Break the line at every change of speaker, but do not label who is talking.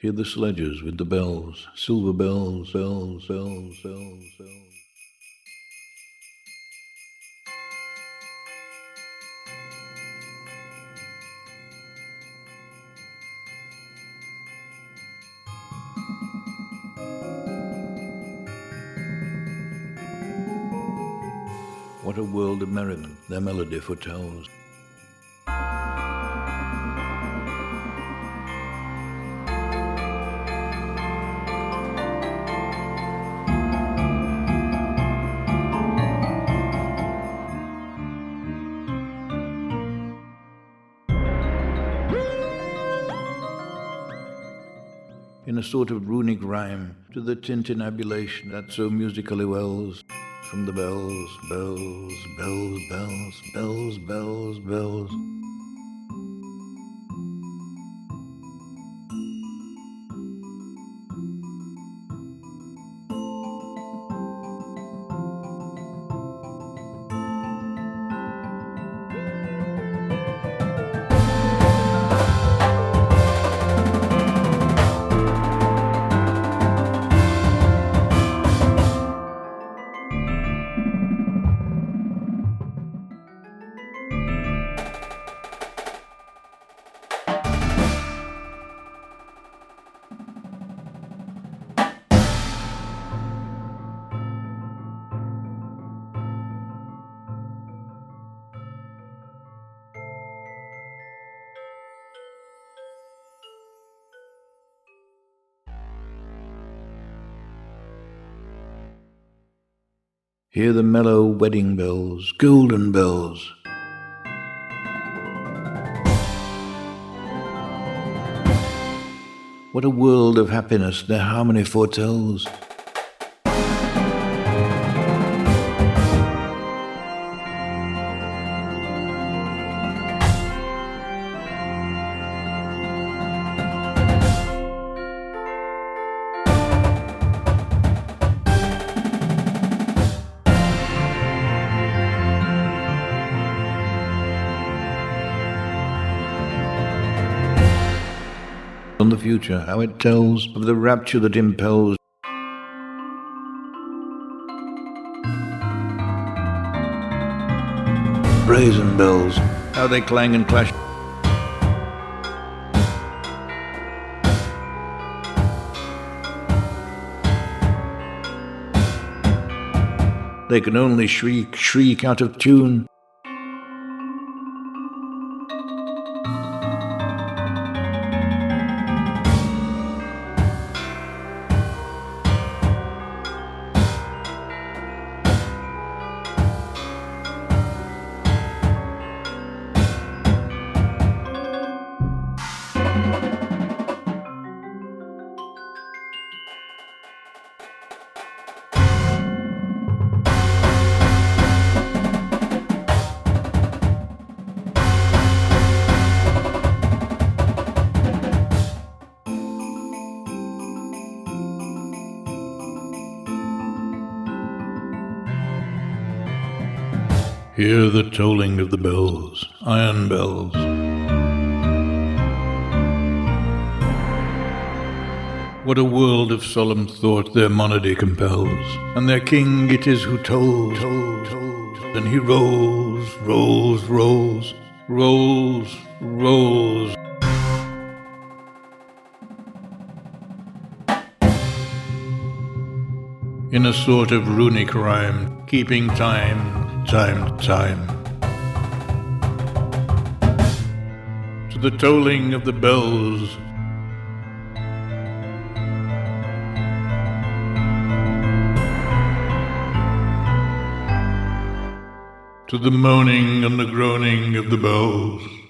Hear the sledges with the bells, silver bells, bells, bells, bells, bells. What a world of merriment their melody foretells. In a sort of runic rhyme to the tintinnabulation that so musically wells from the bells, bells, bells, bells, bells, bells, bells. Hear the mellow wedding bells, golden bells. What a world of happiness their harmony foretells. On the future, how it tells of the rapture that impels. Brazen bells, how they clang and clash. They can only shriek, shriek out of tune. Hear the tolling of the bells, iron bells. What a world of solemn thought their monody compels, and their king it is who tolls, and he rolls, rolls, rolls, rolls, rolls. In a sort of runic rhyme, keeping time, time, time, to the tolling of the bells, to the moaning and the groaning of the bells.